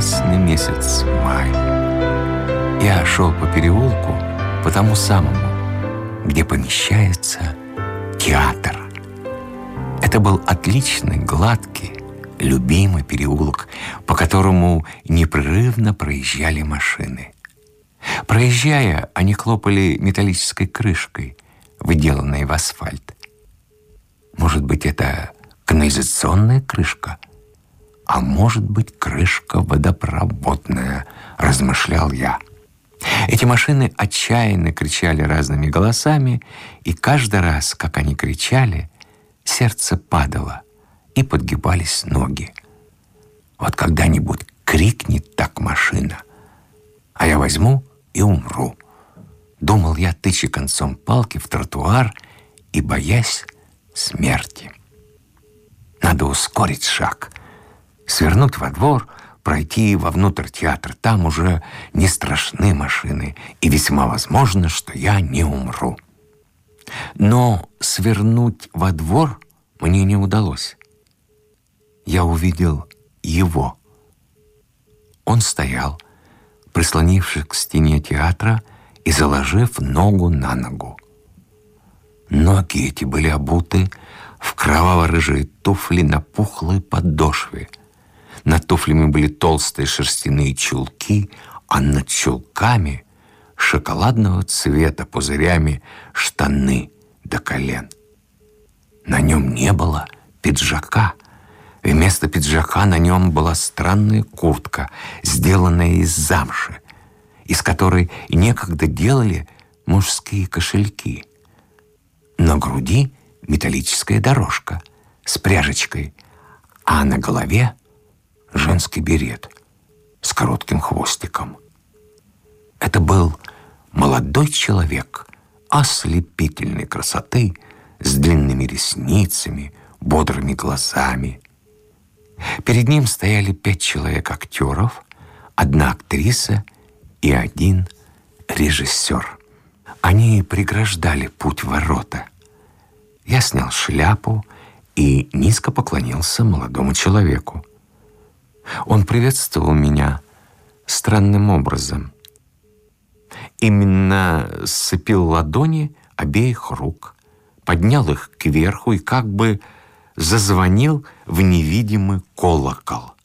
прекрасный месяц май. Я шел по переулку, по тому самому, где помещается театр. Это был отличный, гладкий, любимый переулок, по которому непрерывно проезжали машины. Проезжая, они хлопали металлической крышкой, выделанной в асфальт. Может быть, это канализационная крышка? А может быть, крышка водопроводная, размышлял я. Эти машины отчаянно кричали разными голосами, и каждый раз, как они кричали, сердце падало, и подгибались ноги. Вот когда-нибудь крикнет так машина, а я возьму и умру. Думал я, тыча концом палки в тротуар и боясь смерти. Надо ускорить шаг, свернуть во двор, пройти вовнутрь театра. Там уже не страшны машины, и весьма возможно, что я не умру. Но свернуть во двор мне не удалось. Я увидел его. Он стоял, прислонившись к стене театра и заложив ногу на ногу. Ноги эти были обуты в кроваво-рыжие туфли на пухлой подошве. Над туфлями были толстые шерстяные чулки, а над чулками шоколадного цвета пузырями штаны до колен. На нем не было пиджака. Вместо пиджака на нем была странная куртка, сделанная из замши, из которой некогда делали мужские кошельки. На груди металлическая дорожка с пряжечкой, а на голове женский берет с коротким хвостиком. Это был молодой человек ослепительной красоты, с длинными ресницами, бодрыми глазами. Перед ним стояли 5 человек-актеров, 1 актриса и 1 режиссер. Они преграждали путь в ворота. Я снял шляпу и низко поклонился молодому человеку. Он приветствовал меня странным образом. Именно сцепил ладони обеих рук, поднял их кверху и как бы зазвонил в невидимый колокол.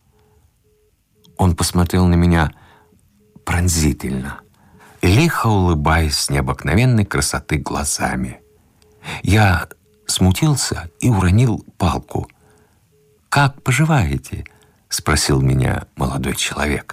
Он посмотрел на меня пронзительно, лихо улыбаясь с необыкновенной красоты глазами. Я смутился и уронил палку. «Как поживаете?» — спросил меня молодой человек.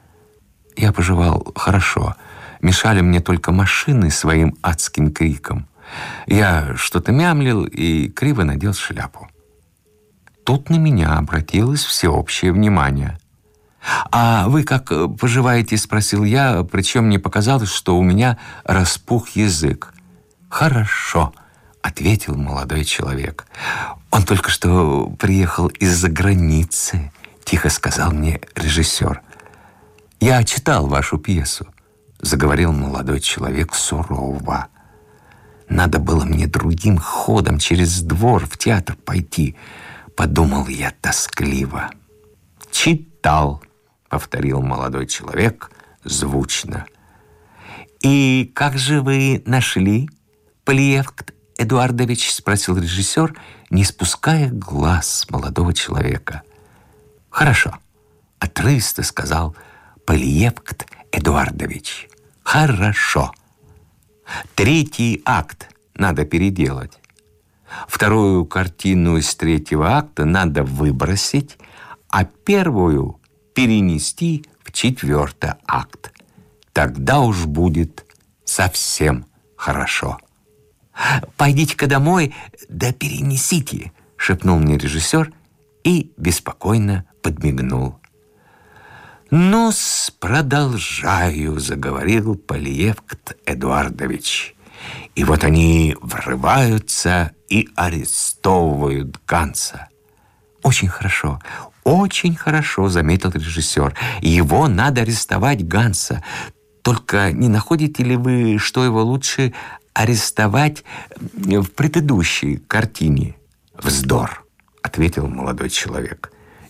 Я поживал хорошо. Мешали мне только машины своим адским криком. Я что-то мямлил и криво надел шляпу. Тут на меня обратилось всеобщее внимание. «А вы как поживаете?» — спросил я, причем мне показалось, что у меня распух язык. «Хорошо», — ответил молодой человек. «Он только что приехал из-за границы», — тихо сказал мне режиссер. «Я читал вашу пьесу», — заговорил молодой человек сурово. «Надо было мне другим ходом через двор в театр пойти», — подумал я тоскливо. «Читал», — повторил молодой человек звучно. «И как же вы нашли, Полиевкт Эдуардович?» — спросил режиссер, не спуская глаз с молодого человека. «Хорошо», — отрывисто сказал Полиевкт Эдуардович. «Хорошо. 3-й акт надо переделать. 2-ю картину из 3-го акта надо выбросить, а 1-ю перенести в 4-й акт. Тогда уж будет совсем хорошо». «Пойдите-ка домой, да перенесите», — шепнул мне режиссер и беспокойно подмигнул. «Ну-с, продолжаю», — заговорил Полиевкт Эдуардович. «И вот они врываются и арестовывают Ганса». «Очень хорошо, — заметил режиссер. «Его надо арестовать, Ганса. Только не находите ли вы, что его лучше арестовать в предыдущей картине?» «Вздор», — ответил молодой человек.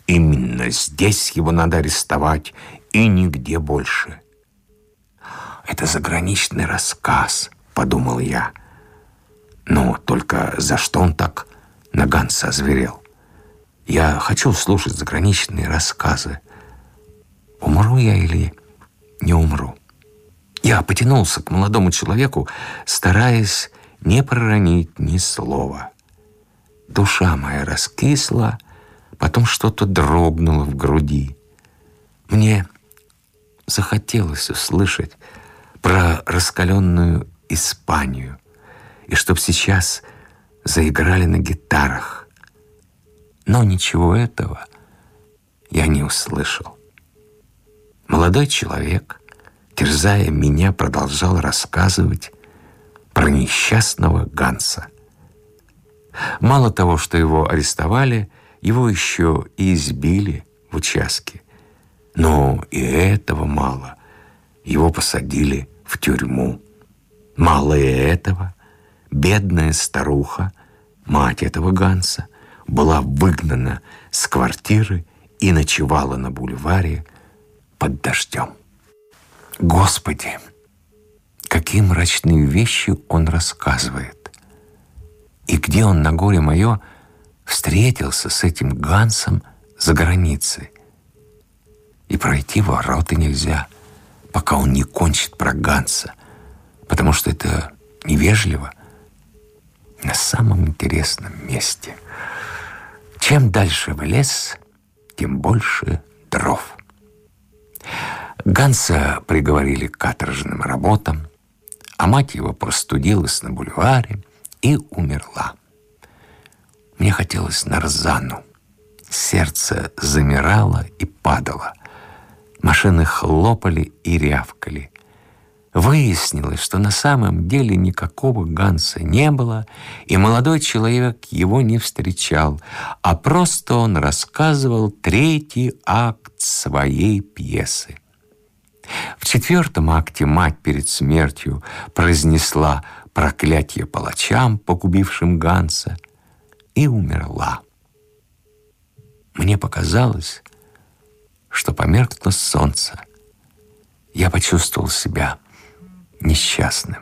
Именно здесь его надо арестовать и нигде больше. Это заграничный рассказ, подумал я. Но только за что он так на Ганса озверел? Я хочу слушать заграничные рассказы. Умру я или не умру? Я потянулся к молодому человеку, стараясь не проронить ни слова. Душа моя раскисла, потом что-то дрогнуло в груди. Мне захотелось услышать про раскаленную Испанию, и чтоб сейчас заиграли на гитарах. Но ничего этого я не услышал. Молодой человек, терзая меня, продолжал рассказывать про несчастного Ганса. Мало того, что его арестовали, его еще и избили в участке. Но и этого мало. Его посадили в тюрьму. Мало и этого. Бедная старуха, мать этого Ганса, была выгнана с квартиры и ночевала на бульваре под дождем. Господи, какие мрачные вещи он рассказывает. И где он на горе мое встретился с этим Гансом за границей. И пройти ворота нельзя, пока он не кончит про Ганса, потому что это невежливо. На самом интересном месте. Чем дальше в лес, тем больше дров. Ганса приговорили к каторжным работам, а мать его простудилась на бульваре и умерла. Мне хотелось нарзану. Сердце замирало и падало. Машины хлопали и рявкали. Выяснилось, что на самом деле никакого Ганса не было, и молодой человек его не встречал, а просто он рассказывал третий акт своей пьесы. В четвертом акте мать перед смертью произнесла проклятие палачам, погубившим Ганса, и умерла. Мне показалось, что померкло солнце. Я почувствовал себя несчастным.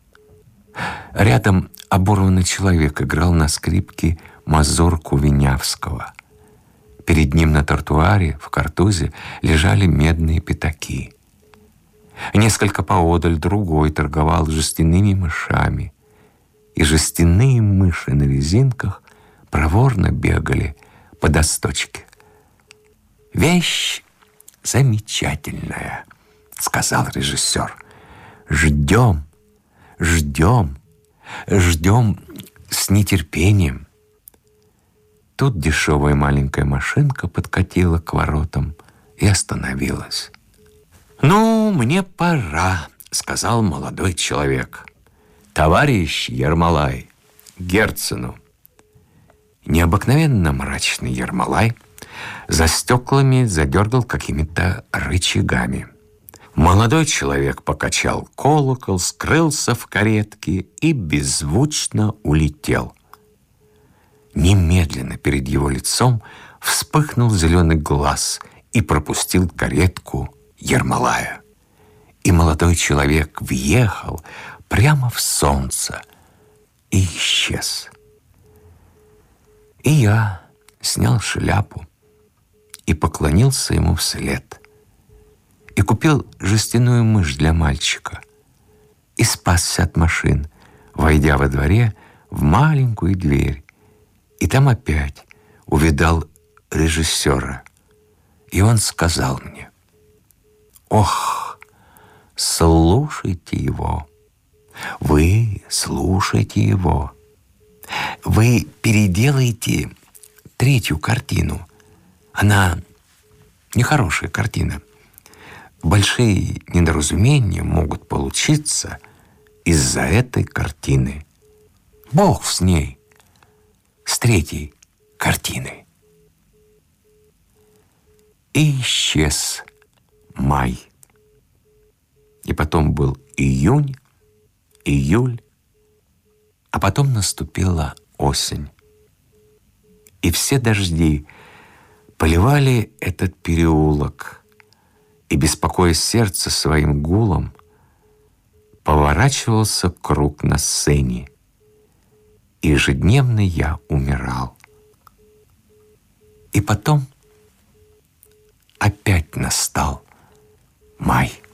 Рядом оборванный человек играл на скрипке мазурку Винявского. Перед ним на тротуаре в картузе лежали медные пятаки. Несколько поодаль другой торговал жестяными мышами, и жестяные мыши на резинках проворно бегали по досточке. «Вещь замечательная», — сказал режиссер. «Ждем, ждем, ждем с нетерпением». Тут дешевая маленькая машинка подкатила к воротам и остановилась. «Ну, мне пора», — сказал молодой человек. «Товарищ Ермолай, Герцену». Необыкновенно мрачный Ермолай за стеклами задергал какими-то рычагами. Молодой человек покачал колокол, скрылся в каретке и беззвучно улетел. Немедленно перед его лицом вспыхнул зеленый глаз и пропустил каретку Ермолая. И молодой человек въехал прямо в солнце и исчез. И я снял шляпу и поклонился ему вслед. И купил жестяную мышь для мальчика. И спасся от машин, войдя во дворе в маленькую дверь. И там опять увидал режиссера. И он сказал мне: «Ох, слушайте его, вы слушайте его. Вы переделаете третью картину. Она нехорошая картина. Большие недоразумения могут получиться из-за этой картины. Бог с ней, с третьей картиной». И исчез май. И потом был июнь, июль, а потом наступила осень. И все дожди Поливали этот переулок, и, беспокоя сердце своим гулом, поворачивался круг на сцене. Ежедневно я умирал. И потом опять настал май.